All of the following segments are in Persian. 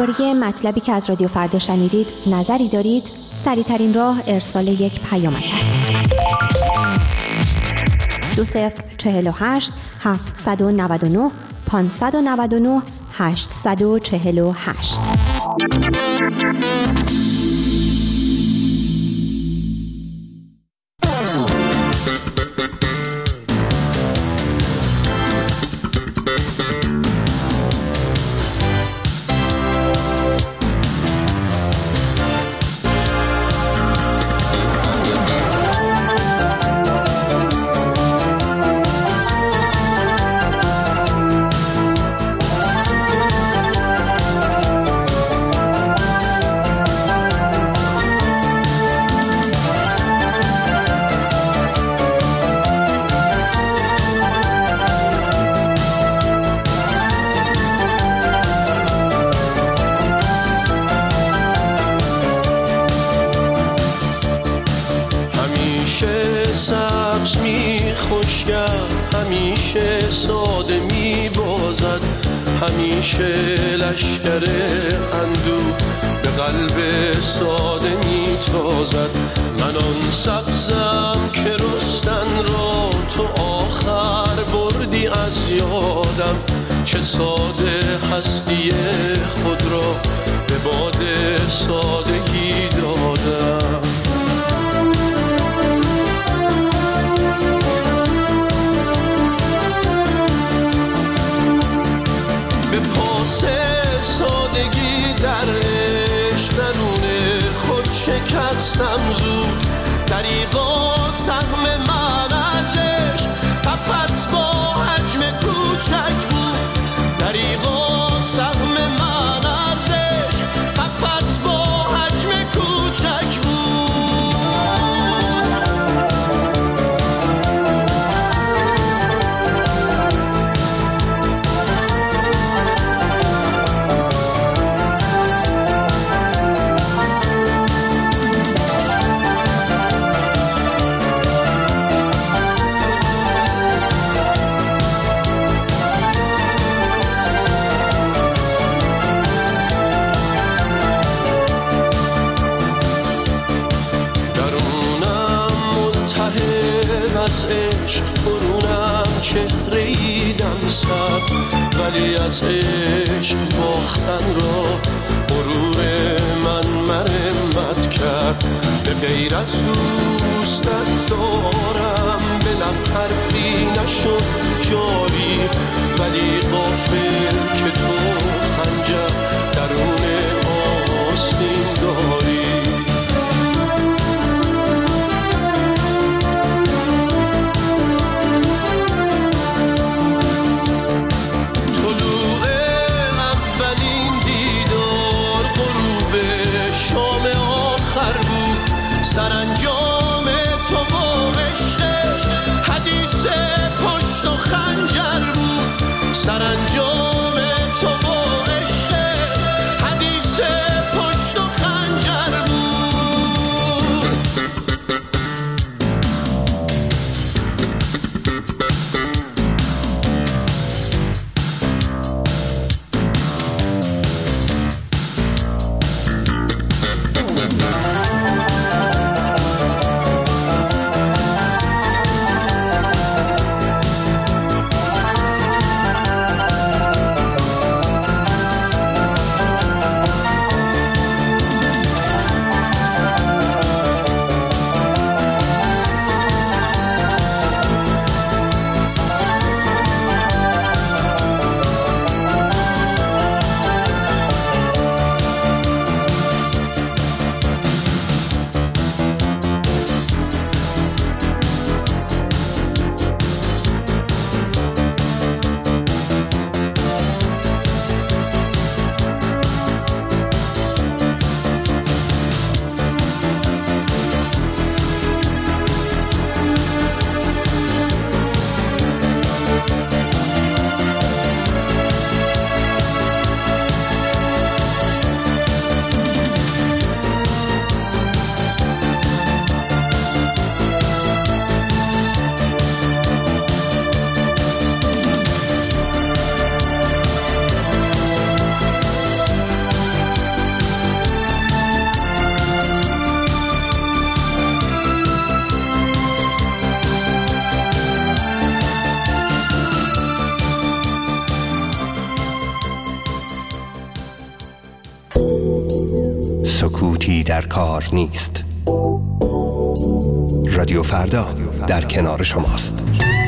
درباره مطلبی که از رادیو فردا شنیدید نظری دارید؟ سریع‌ترین راه ارسال یک پیامک است. 2048 799 599 848. همیشه لشکر اندوه به قلب ساده میتازد. من آن سبزم که رستن را تو آخر بردی از یادم. چه ساده هستی خود را به باد سادگی دادم. سادگی در عشق درون خود شکستم زود. دریغا سهم من از عشق قفس با حجم کوچک بود. دریغا سهم من از عشق قفس با حجم کوچک بود. ولی از عشق باختن را غرور من مرمت کرد. به غیر از دوستت دارم به لب حرفی نشد جاری. ولی غافل که تو خنجر درون آستین داری. سرانجام تو و عشق حدیث پشت و خنجر بود. سرانجام تو و عشق حدیث پشت و خنجر بود. سکوتی در کار نیست. رادیو فردا در کنار شماست.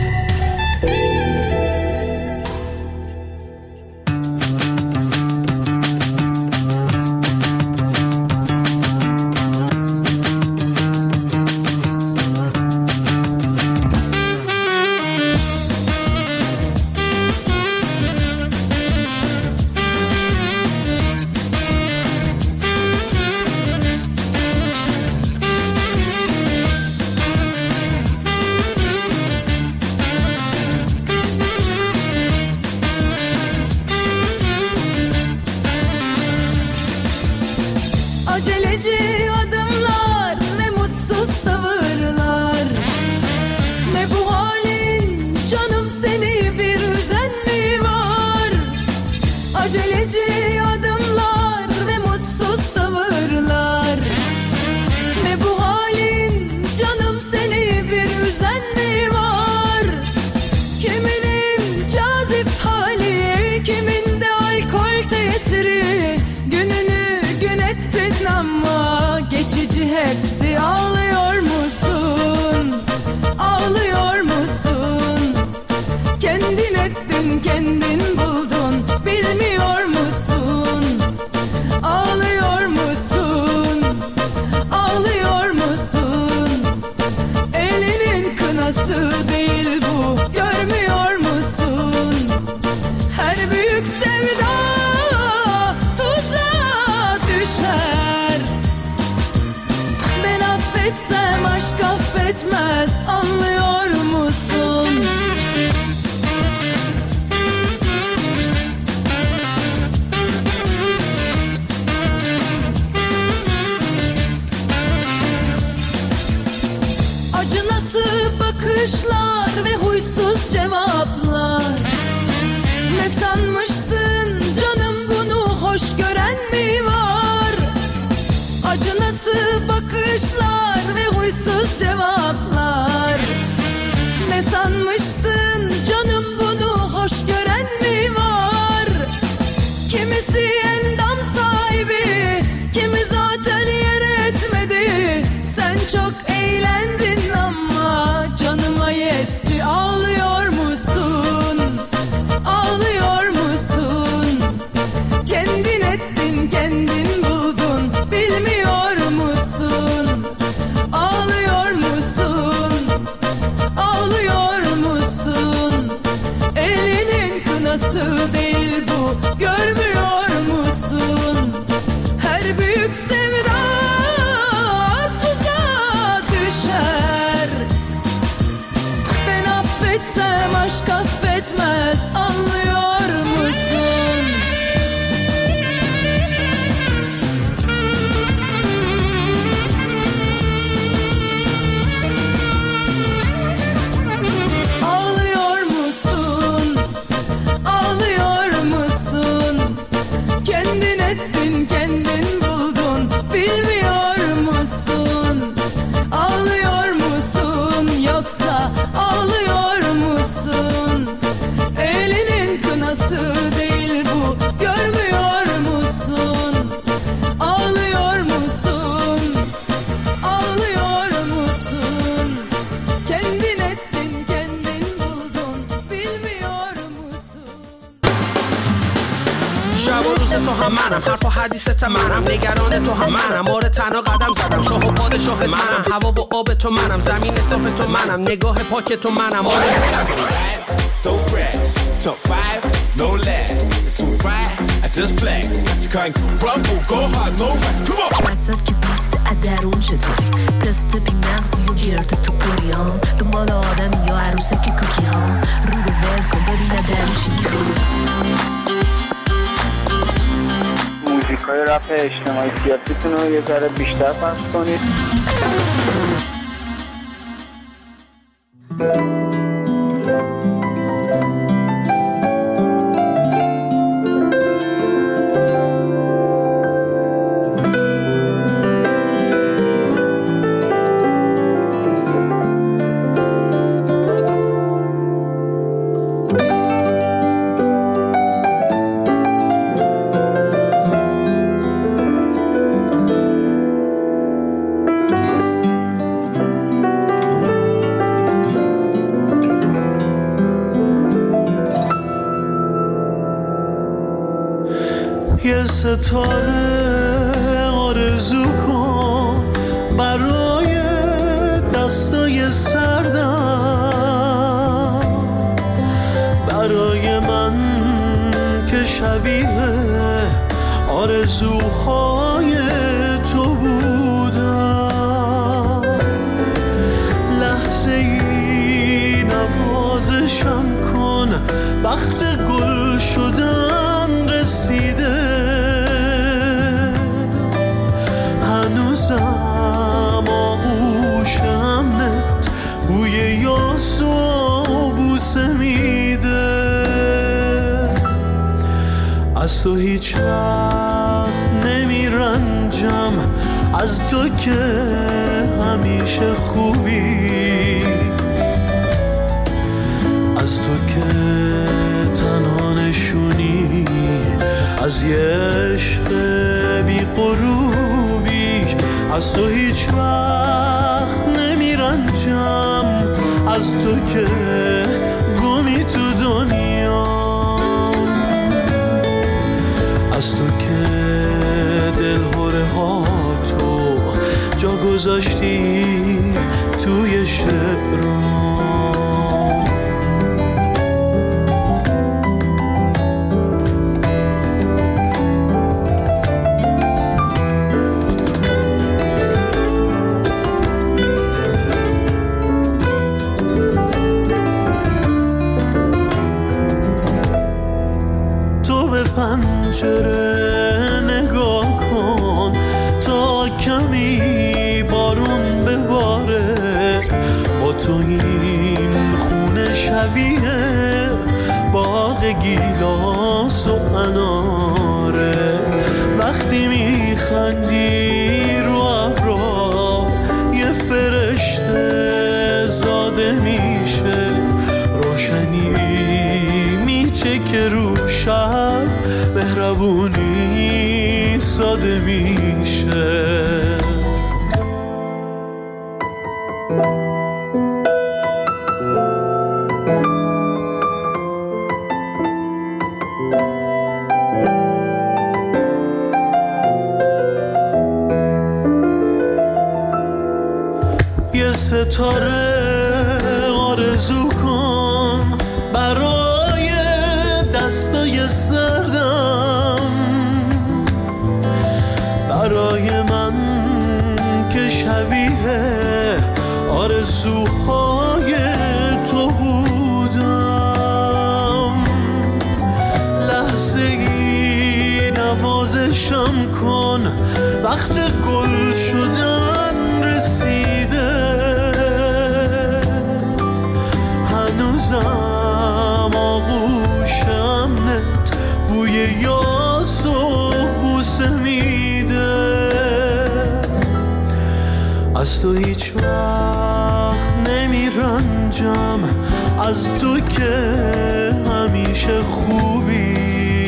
نگاه پاک تو منم So fresh, top 5, no less. It's all right, I just flex. You can't rumble, go hard, no rest. Come on. وسط که پوست ادرون چطوری پست بی مغزی و گرد تو پوریان دنبال آدم یا عروسک کوکی ها رو رو ول کن ببینه درونشی میخوری موزیکای رپ اجتماعی سیاسیتون رو یه ذره بیشتر پخش کنید. ستاره آرزو کن برای دستای سردم، برای من که شبیه آرزوهای تو بودم. لحظه ای نوازشم کن، وقت گل شدن رسیده، هنوزم آغوش امنت بوی یاس و بوسه میده. از تو هیچ وقت نمیرنجم، از تو که همیشه خوبی، از تو که تنها نشونی از یه عشق بی غروبی. از تو هیچ وقت نمیرنجم، از تو که گمی تو دنیا، از تو که دلهوره ها تو جا گذاشتی توی شعرام. پنجره نگاه کن تا کمی بارون بباره، با تو این خونه شبیه باغ گیلاس و اناره. وقتی میخندی رو ابرا یه فرشته زاده میشه، روشنی میچکه رو شب، مهربونی ساده میشه. یه ستاره آرزو کن برای دستای سردم، برای من که شبیه آرزوهای تو بودم. لحظه ای نوازشم کن، وقت گل شدن رسیده، هنوزم آغوشم نت بوی یاس و بوسه میده. از تو هیچ وقت نمیرنجم، از تو که همیشه خوبی،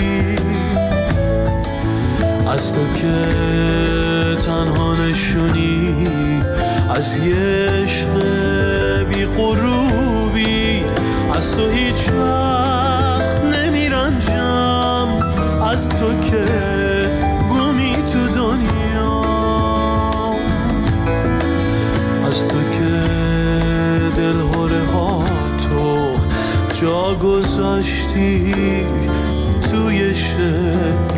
از تو که تنها نشونی از یه عشق بی غروبی. از تو هیچ وقت نمیرنجم، از تو که گمی تو دنیا، از تو که دلهوره ها تو جا گذاشتی توی شعر.